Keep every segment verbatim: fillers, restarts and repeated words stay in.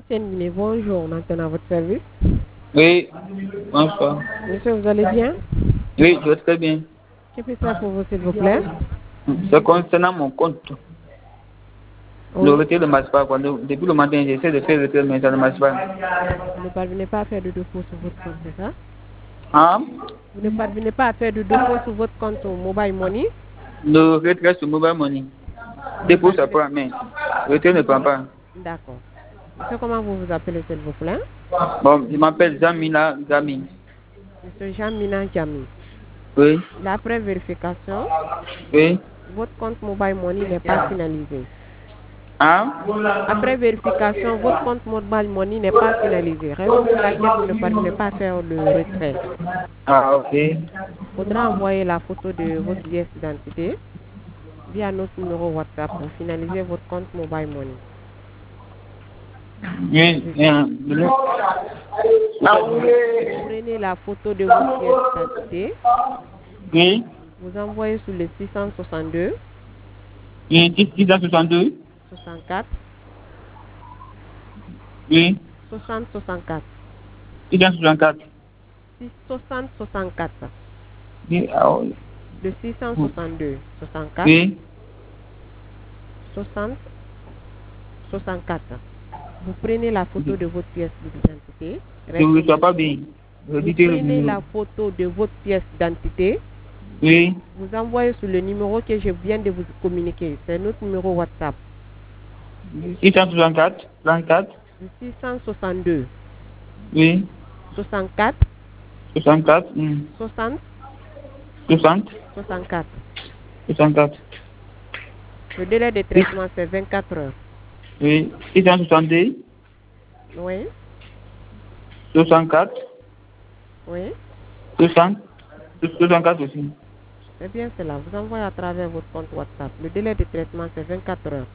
M. Nguiné, bonjour, maintenant à votre service. Oui, bonsoir. Monsieur, vous allez bien? Oui, je vais très bien. Que puis faire pour vous, s'il vous plaît? C'est concernant mon compte. Oui. Le retrait ne marche pas. Depuis le matin, j'essaie de faire le retrait, mais ça ne marche pas. Vous ne parvenez pas à faire de dépôt sur votre compte, c'est ça? Hein? Vous ne parvenez pas à faire de dépôt sur votre compte au Mobile Money? Le retrait sur Mobile Money. Dépôt, ça prend, mais le retrait ne prend pas. D'accord. Monsieur, comment vous vous appelez, s'il vous plaît? Bon, je m'appelle Jean-Mina Gami. Monsieur Jean-Mina Jami. Oui. D'après vérification, Oui. votre compte Mobile Money n'est pas finalisé. Hein? Après vérification, votre compte Mobile Money n'est pas finalisé. Raison pour laquelle vous ne parvenez pas à faire le retrait. Ah, ok. Il faudra envoyer la photo de votre pièce d'identité via notre numéro WhatsApp pour finaliser votre compte Mobile Money. Oui. Bien. Prenez la photo de votre pièce d'identité. Oui. Vous envoyez sur le six cent soixante-deux. Oui, six cent soixante-deux. soixante-quatre. Oui. soixante soixante-quatre. six cent soixante-quatre. soixante soixante-quatre. Oui. Ah, oui. Le six cent soixante-deux. soixante-quatre. Oui. soixante soixante-quatre. Vous prenez la photo de votre pièce d'identité. Je ne reçois pas bien. Vous prenez la photo de votre pièce d'identité. Oui. Vous envoyez sur le numéro que je viens de vous communiquer. C'est notre numéro WhatsApp. six cent soixante-quatre. trente-quatre. six cent soixante-deux. Oui. soixante-quatre. soixante-quatre. Hmm. soixante. soixante. soixante-quatre. soixante-quatre. Le délai de traitement, c'est vingt-quatre heures. Oui. six cent soixante-deux. Oui. soixante-quatre. Oui. soixante. soixante-quatre aussi. C'est bien cela. Vous envoyez à travers votre compte WhatsApp. Le délai de traitement, c'est vingt-quatre heures.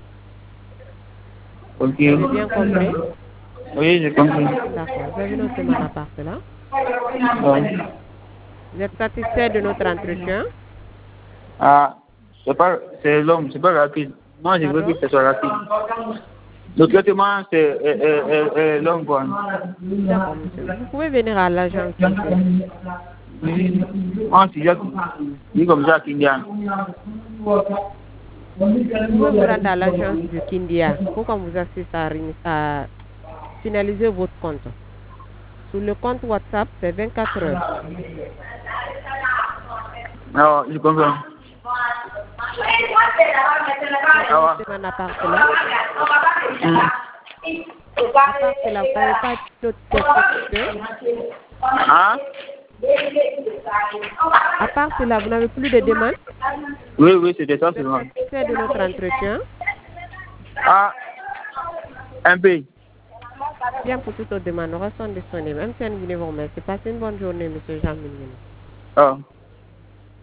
Ok. Vous avez bien compris? Oui, j'ai compris. D'accord. Vous avez noté ma part cela. Ouais. Vous êtes satisfait de notre entretien? Ah, c'est pas, c'est long, c'est pas rapide. Moi, je veux Pardon? que ce soit rapide. Le traitement, c'est est, est, est, est long, quoi. D'accord, monsieur. Vous pouvez venir à l'agence ici. Oui. Moi, si j'ai dit comme ça, Kindian. Vous pouvez vous rendre à l'agence de Kindia pour qu'on vous assiste à, à finaliser votre compte. Sur le compte WhatsApp, c'est vingt-quatre heures. Alors, je comprends. Ah, c'est mon appart là. Mm. À part cela, vous n'avez pas d'autres questions? Hein? À part cela, vous n'avez plus de demandes? Oui, oui, c'était ça Vous êtes seulement. satisfait de notre entretien? Ah, un peu. Bien, pour toute autre demande, nous restons disponibles. M. Nguiné vous remercie. Passez une bonne journée, M. Jean-Nguiné. Ah.